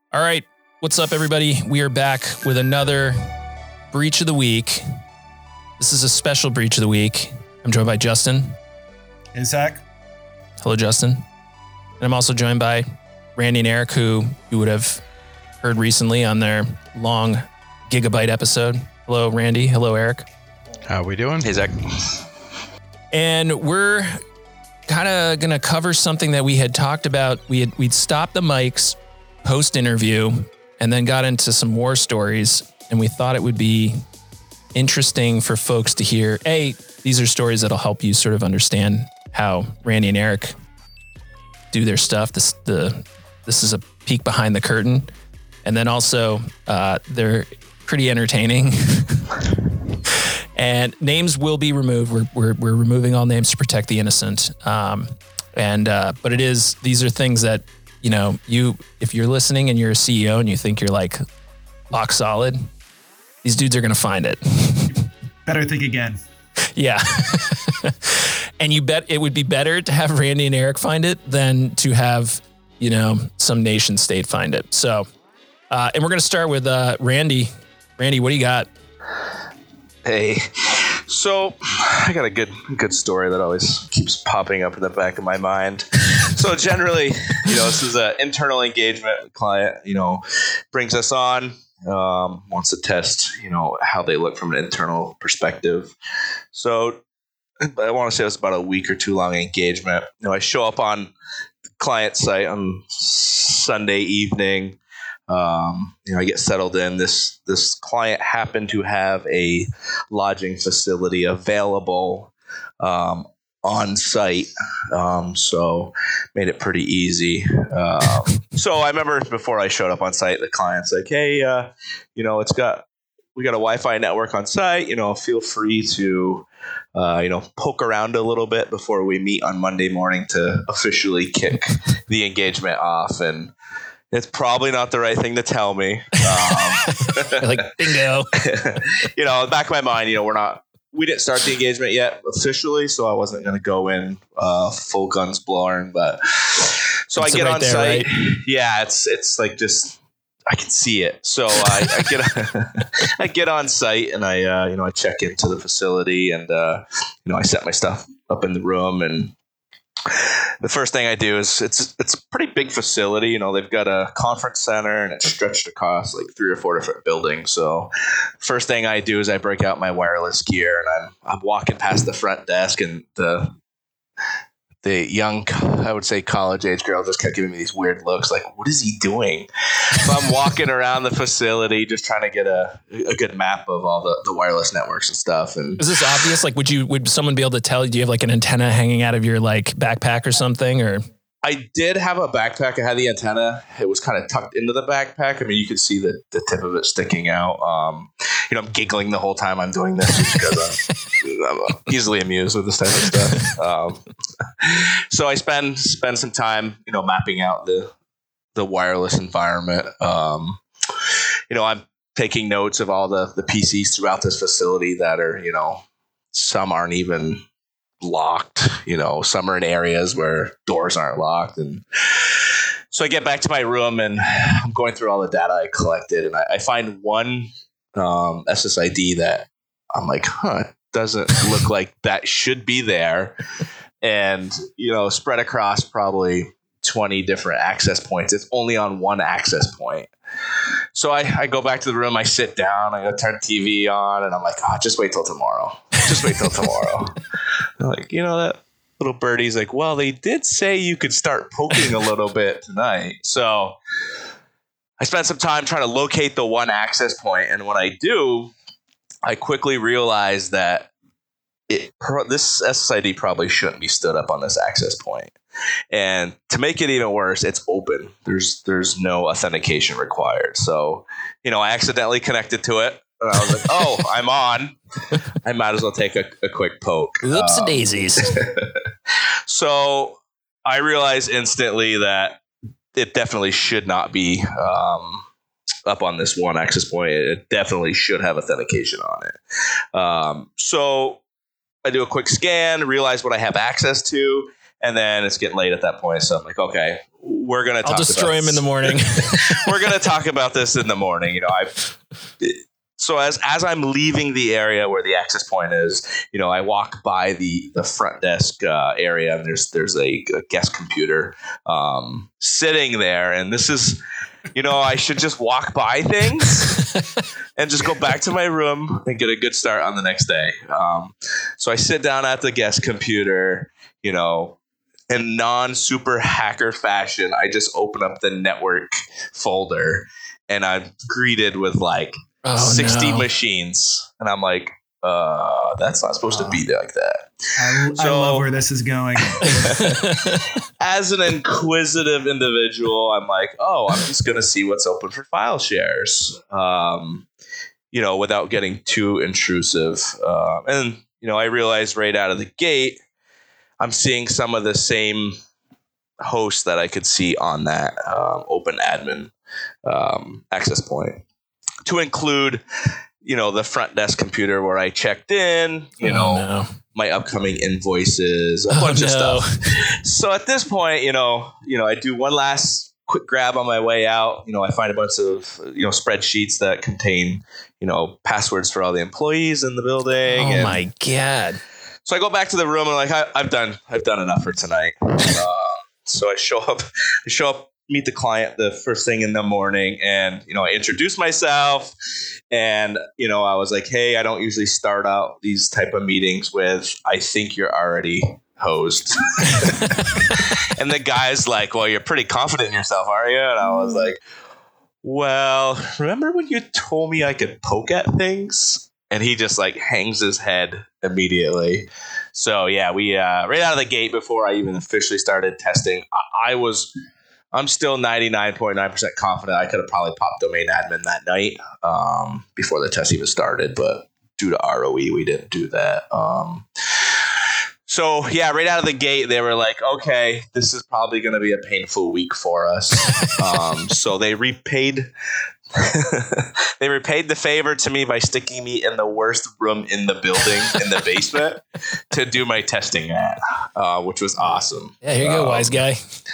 All right. What's up, everybody? We are back with another Breach of the Week. This is a special Breach of the Week. I'm joined by Justin. Hey, Zach. Hello, Justin. And I'm also joined by Randy and Eric, who you would have heard recently on their long gigabyte episode. Hello, Randy. Hello, Eric. How we doing? Hey, Zach. And we're kind of going to cover something that we had talked about. We'd stopped the mics post-interview and then got into some war stories. And we thought it would be interesting for folks to hear. These are stories that'll help you sort of understand how Randy and Eric do their stuff. This is a peek behind the curtain. And then also they're pretty entertaining. And names will be removed. We're removing all names to protect the innocent. But these are things that, if you're listening and you're a CEO and you think you're like rock solid, these dudes are going to find it. Better think again. Yeah. And you bet it would be better to have Randy and Eric find it than to have, some nation state find it. So, and we're going to start with Randy. Randy, what do you got? Hey, so I got a good story that always keeps popping up in the back of my mind. So generally, this is an internal engagement. Client, brings us on, wants to test, how they look from an internal perspective. So I want to say it was about a week or two long engagement. I show up on the client site on Sunday evening. I get settled in. This client happened to have a lodging facility available on site, so made it pretty easy. So I remember before I showed up on site, the client's like, "Hey, we got a Wi-Fi network on site. Feel free to, poke around a little bit before we meet on Monday morning to officially kick the engagement off." And it's probably not the right thing to tell me. Like, bingo. In the back of my mind, we didn't start the engagement yet officially, so I wasn't going to go in full guns blowing. But so I get on site. Right? Yeah, it's like just I can see it. So I get on site and I check into the facility and I set my stuff up in the room. And the first thing I do is it's a pretty big facility. They've got a conference center and it's stretched across like 3 or 4 different buildings. So first thing I do is I break out my wireless gear and I'm walking past the front desk, and the young, I would say college age girl just kept giving me these weird looks like, what is he doing? So I'm walking around the facility just trying to get a good map of all the wireless networks and stuff. And is this obvious? Like, would someone be able to tell? Do you have like an antenna hanging out of your like backpack or something? Or I did have a backpack. I had the antenna. It was kind of tucked into the backpack. I mean, you could see the tip of it sticking out. I'm giggling the whole time I'm doing this just because I'm easily amused with this type of stuff. So I spend some time, mapping out the wireless environment. I'm taking notes of all the PCs throughout this facility that are, some aren't even locked, some are in areas where doors aren't locked. And so I get back to my room and I'm going through all the data I collected, and I find one SSID that I'm like, it doesn't look like that should be there. And, spread across probably 20 different access points. It's only on one access point. So I go back to the room, I sit down, I turn the TV on, and I'm like, just wait till tomorrow. Just wait till tomorrow. Like, that little birdie's like, well, they did say you could start poking a little bit tonight. So I spent some time trying to locate the one access point. And when I do, I quickly realize that this SSID probably shouldn't be stood up on this access point. And to make it even worse, it's open. There's no authentication required. So, I accidentally connected to it. And I was like, oh, I'm on. I might as well take a quick poke. Oops daisies. So I realized instantly that it definitely should not be up on this one access point. It definitely should have authentication on it. So I do a quick scan, realize what I have access to, and then it's getting late at that point. So I'm like, okay, we're gonna. I'll destroy him in the morning. We're gonna talk about this in the morning. So as I'm leaving the area where the access point is, I walk by the front desk area, and there's a guest computer sitting there, and this is, I should just walk by things and just go back to my room and get a good start on the next day. So I sit down at the guest computer, in non-super hacker fashion. I just open up the network folder, and I'm greeted with 60 machines, and I'm like, that's not supposed to be like that. I love where this is going. As an inquisitive individual, I'm like, I'm just gonna see what's open for file shares, without getting too intrusive. And I realized right out of the gate, I'm seeing some of the same hosts that I could see on that open admin access point. To include, the front desk computer where I checked in, my upcoming invoices, a bunch of stuff. So at this point, I do one last quick grab on my way out. I find a bunch of, spreadsheets that contain, passwords for all the employees in the building. Oh my God. So I go back to the room and I'm like, I've done enough for tonight. So I show up, meet the client the first thing in the morning, and I introduce myself, and I was like, hey, I don't usually start out these type of meetings with, I think you're already hosed. And the guy's like, well, you're pretty confident in yourself, are you? And I was like, well, remember when you told me I could poke at things? And he just hangs his head immediately. So yeah, we right out of the gate, before I even officially started testing, I'm still 99.9% confident I could have probably popped domain admin that night before the test even started. But due to ROE, we didn't do that. So, yeah, right out of the gate, they were like, okay, this is probably going to be a painful week for us. So they repaid the favor to me by sticking me in the worst room in the building, in the basement, to do my testing at, which was awesome. Yeah, here you go, wise guy.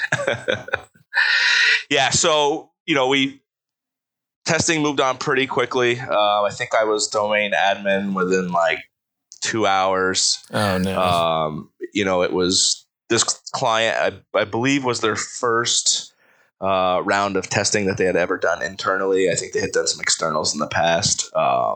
Yeah, so, testing moved on pretty quickly. I think I was domain admin within 2 hours. Oh, no. It was this client, I believe, was their first round of testing that they had ever done internally. I think they had done some externals in the past.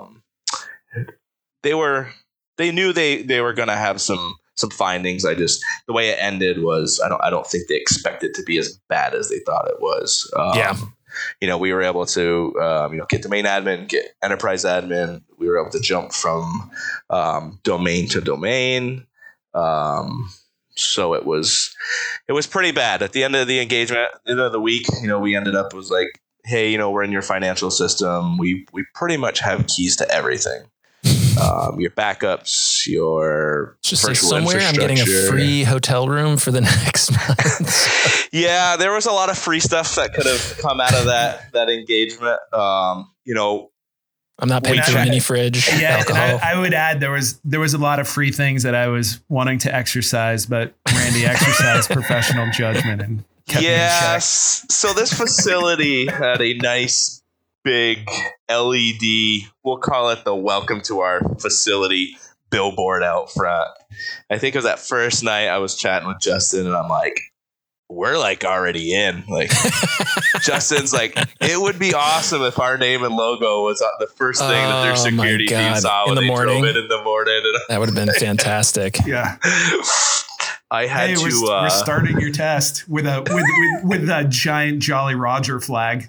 They knew they were going to have some findings. The way it ended was, I don't think they expected it to be as bad as they thought it was. We were able to, get domain admin, get enterprise admin. We were able to jump from domain to domain. So it was pretty bad. At the end of the engagement, end of the week, we ended up, was like, hey, we're in your financial system. We pretty much have keys to everything. Your backups, your just virtual somewhere I'm getting a free hotel room for the next month. Yeah, there was a lot of free stuff that could have come out of that engagement. I'm not paying for a mini fridge. Yeah, alcohol. I would add there was a lot of free things that I was wanting to exercise, but Randy exercised professional judgment and kept me in check. Yes. So this facility had a nice big LED, we'll call it the welcome to our facility billboard out front. I think it was that first night I was chatting with Justin, and I'm like, we're already in. Justin's like, it would be awesome if our name and logo was the first thing that their security team saw when they drove in the morning. That would have been fantastic. Yeah. I had we're starting your test with a giant Jolly Roger flag.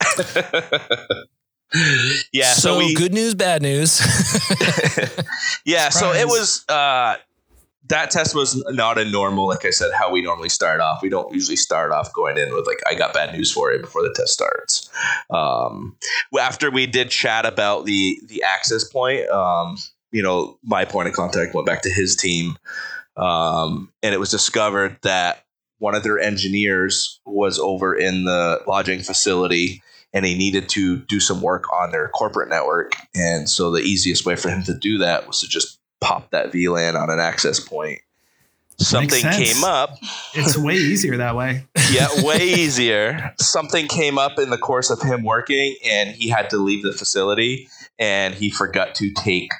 Yeah. So good news, bad news. Yeah. Surprise. So it was, that test was not a normal, like I said, how we normally start off. We don't usually start off going in with I got bad news for you before the test starts. After we did chat about the access point, my point of contact went back to his team. And it was discovered that one of their engineers was over in the lodging facility, and he needed to do some work on their corporate network. And so the easiest way for him to do that was to just pop that VLAN on an access point. something came up. It's way easier that way. Yeah, way easier. Something came up in the course of him working, and he had to leave the facility, and he forgot to take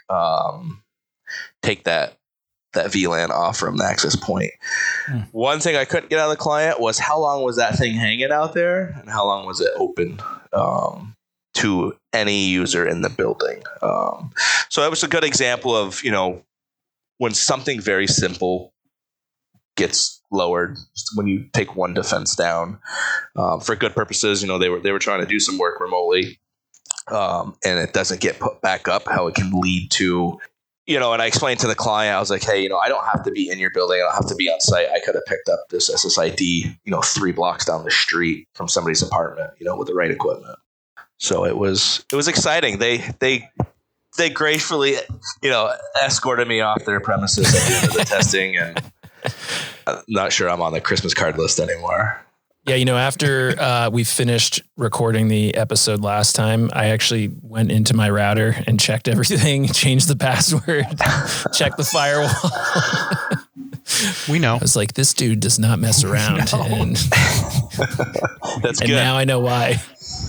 that VLAN off from the access point. One thing I couldn't get out of the client was how long was that thing hanging out there, and how long was it open to any user in the building. So that was a good example of, when something very simple gets lowered, when you take one defense down for good purposes. They were trying to do some work remotely, and it doesn't get put back up, how it can lead to, and I explained to the client, I was like, hey, I don't have to be in your building. I don't have to be on site. I could have picked up this SSID, 3 blocks down the street from somebody's apartment, with the right equipment. So it was exciting. They gracefully, escorted me off their premises at the end of the testing, and I'm not sure I'm on the Christmas card list anymore. Yeah, after we finished recording the episode last time, I actually went into my router and checked everything, changed the password, checked the firewall. We know. I was like, this dude does not mess around. No. And That's and good. now I know why.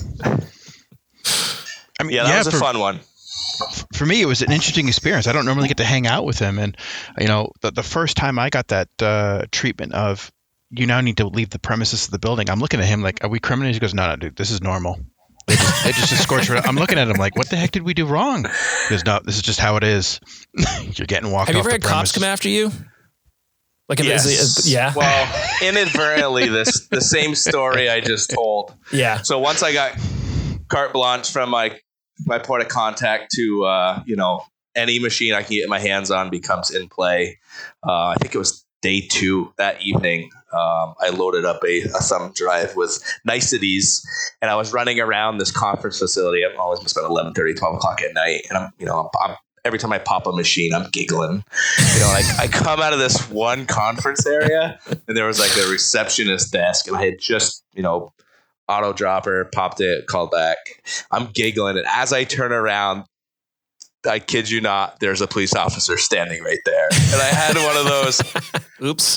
I mean, Yeah, that was a fun one. For me, it was an interesting experience. I don't normally get to hang out with him. And, the first time I got that treatment of, you now need to leave the premises of the building, I'm looking at him like, are we criminals? He goes, no, dude, this is normal. They just escort you. I'm looking at him like, what the heck did we do wrong? He goes, no, this is just how it is. You're getting walked off. Have you ever the had premises. cops come after you? Like, Yes. Yeah. Well, inadvertently, the same story I just told. Yeah. So once I got carte blanche from my point of contact to, any machine I can get my hands on becomes in play. I think it was day 2 that evening. I loaded up a thumb drive with niceties, and I was running around this conference facility. I'm always about 11:30, 12 o'clock at night. And I'm every time I pop a machine, I'm giggling. I come out of this one conference area, and there was like a receptionist desk, and I had just, auto dropper, popped it, called back. I'm giggling, and as I turn around, I kid you not, there's a police officer standing right there. And I had one of those, oops,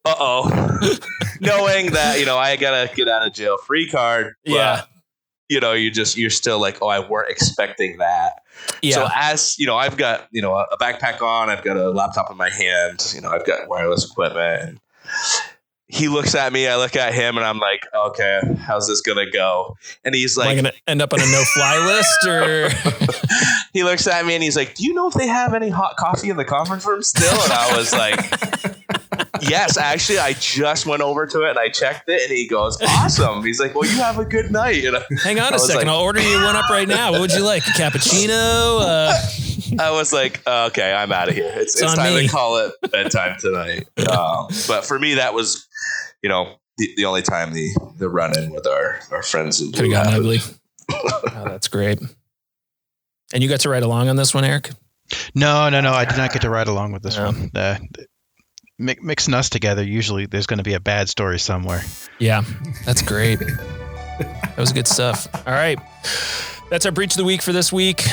knowing that, I got to get out of jail free card. But, yeah. you're still like, oh, I weren't expecting that. Yeah. So as, I've got, a backpack on, I've got a laptop in my hand, I've got wireless equipment. And he looks at me, I look at him, and I'm like, okay, how's this going to go? And he's like, am I going to end up on a no-fly list, or? He looks at me and he's like, do you know if they have any hot coffee in the conference room still? And I was like, yes, actually, I just went over to it and I checked it. And he goes, awesome. He's like, well, you have a good night. And hang on a second. I'll order you one up right now. What would you like? A cappuccino? I was like, okay, I'm out of here. It's time to call it bedtime tonight. But for me, that was, the only time the run-in with our friends. Could have gotten ugly. Oh, that's great. And you got to ride along on this one, Eric? No. I did not get to ride along with this one. Mixing us together, usually there's going to be a bad story somewhere. Yeah, that's great. That was good stuff. All right. That's our Breach of the Week for this week.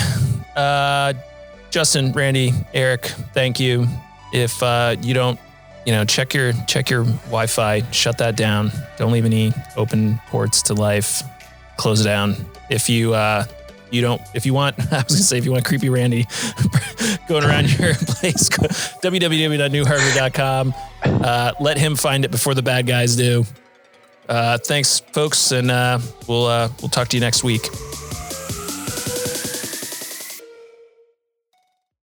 Justin, Randy, Eric, thank you. If you don't, check your Wi-Fi, shut that down. Don't leave any open ports to life. Close it down. If you want creepy Randy going around your place, go www.newhardware.com. Let him find it before the bad guys do. Thanks, folks, and we'll talk to you next week.